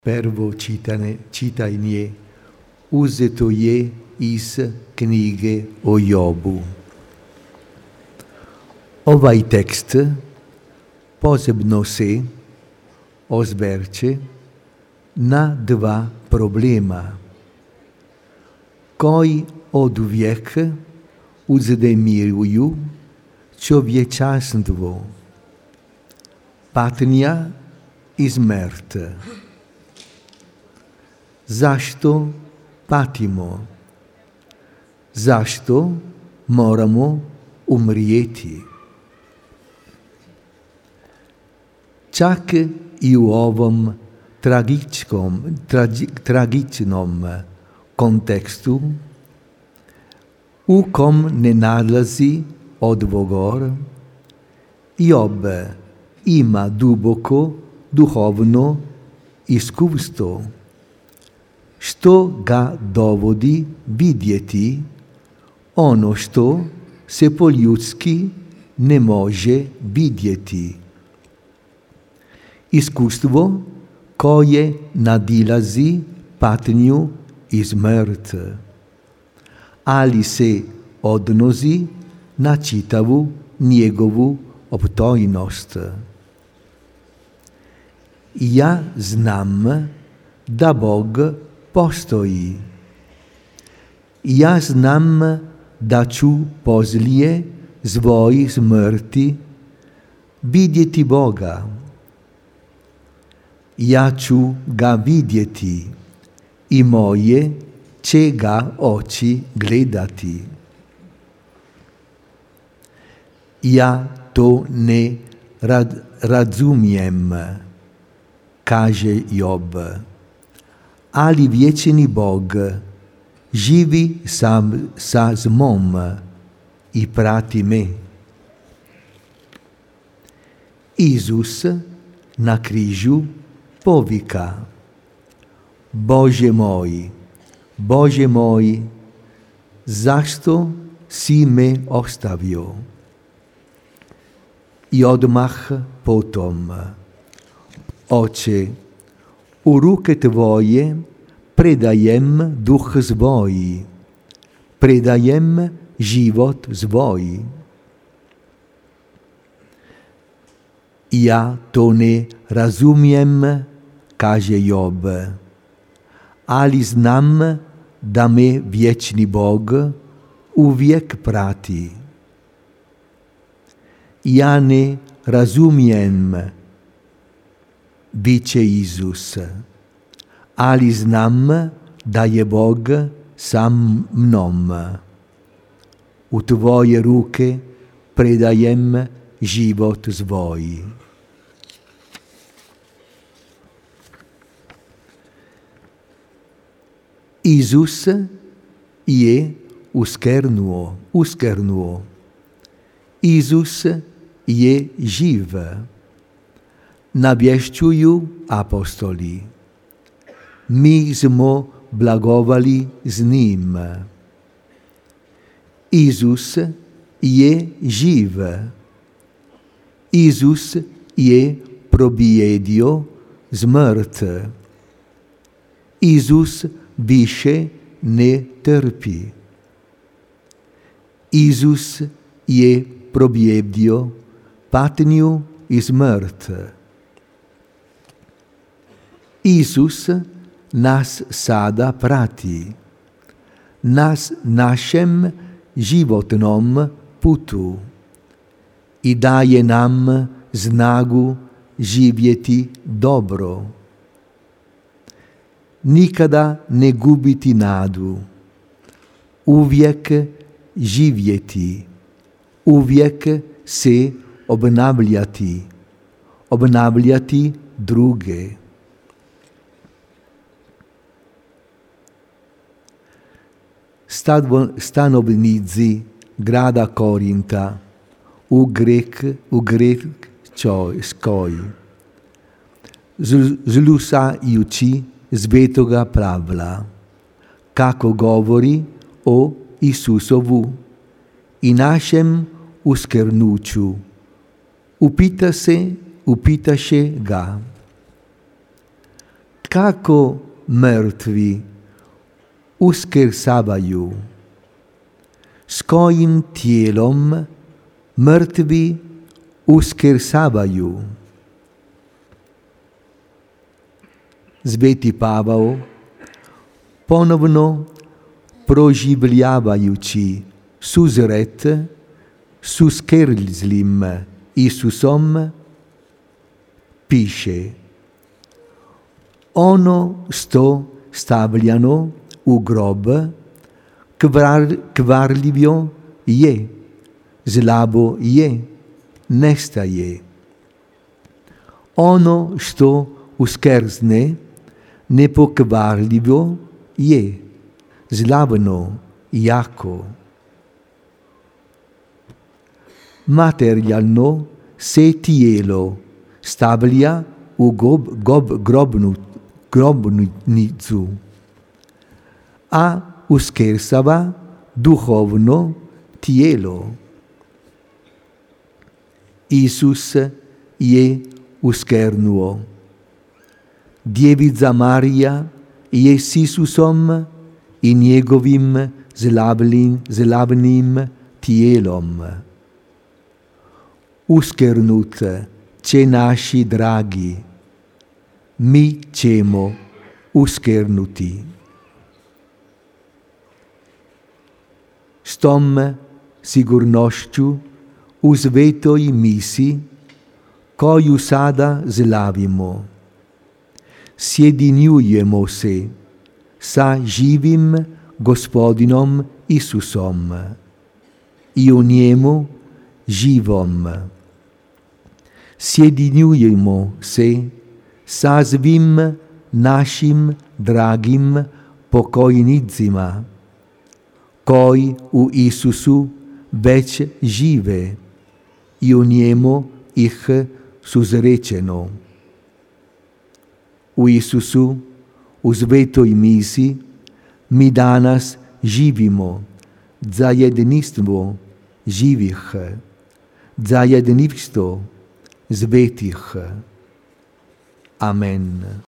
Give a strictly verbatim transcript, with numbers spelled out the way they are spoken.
Prvo čitanje, čitanje uzeto je iz knjige o Jobu. Ovaj tekst posebno se osvrće na dva problema koji oduvijek uznemiruju čovječanstvo: patnja i smrt. Zašto patimo? Zašto moramo umrijeti? Čak i u ovom tragičkom, tragi, tragičnom kontekstu u kom ne nalazi odgovor, Job ima duboko duhovno iskustvo, što ga dovodi vidjeti ono što se po ljudski ne može vidjeti. Iskustvo koje nadilazi patnju i smrt, ali se odnosi na čitavu njegovu opstojnost. Ja znam da Bog postoji. Ja znam da ću poslije svoje smrti vidjeti Boga. Ja ću ga vidjeti i moje će ga oči gledati. Ja to ne rad, razumijem, kaže Job, ali vječni Bog živi sam sa mnom i prati me. Isus na križu povika: Bože moj, Bože moj, zašto si me ostavio? I odmah potom: Oče, u ruke tvoje predajem duh svoj, predajem život svoj. Ja to ne razumijem, kaže Job, ali znam da me vječni Bog uvijek prati. Ja ne razumijem, dice Isus, ali znam da je Bog sa mnom. U tvoje ruke predajem život svoj. Isus je uskrsnuo, uskrsnuo. Isus je živ, navješćuju apostoli. Mi smo blagovali z njim. Isus je živ. Isus je pobijedio smrt. Isus više ne trpi. Isus je pobijedio patnju i smrt. Isus nas sada prati, nas našem životnom putu i daje nam snagu živjeti dobro. Nikada ne gubiti nadu, uvijek živjeti, uvijek se obnavljati, obnavljati druge. Stanovnici grada Korinta u Grek, u Grečkoj slušajući Svetoga Pavla, kako govori o Isusovu i našem uskrsnuću, upita se, upitaše ga: kako mrtvi uskrsavaju, s kojim tijelom mrtvi uskrsavaju. Sveti Pavao, ponovno proživljavajući susret s uskrzlim Isusom, piše: ono što stavljano u grob kvar, kvarljivo je, slabo je, nestaje. Ono što uskrzne nepokvarljivo je, slavno, jako. Materijalno se tijelo stavlja u gob, gob, grobnu, grobnicu, a uskrsava duhovno tijelo. Isus je uskrnuo. Djevica Marija je s Isusom i njegovim slavnim, slavnim tijelom. Uskrnut će naši dragi, mi ćemo uskrnuti. S tom sigurnošću u svetoj misi, koju sada slavimo, sjedinjujemo se sa živim Gospodinom Isusom i u njemu živom. Sjedinjujemo se sa svim našim dragim pokojnicima, koji u Isusu već žive i u njemu ih susrećemo. U Isusu, u svetoj misi, mi danas živimo zajedništvo živih, zajedništvo svetih. Amen.